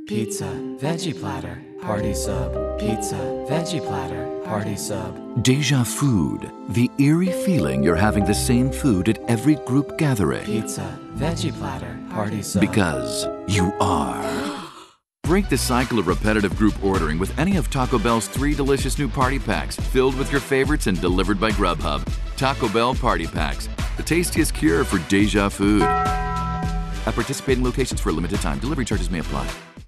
pizza, veggie platter, party sub, pizza, veggie platter, party sub. Deja Food, the eerie feeling you're having the same food at every group gathering. Pizza, veggie platter, party sub. Because you are. Break the cycle of repetitive group ordering with any of Taco Bell's 3 delicious new party packs filled with your favorites and delivered by Grubhub. Taco Bell Party Packs, the tastiest cure for Deja Food. At participating locations for a limited time, delivery charges may apply.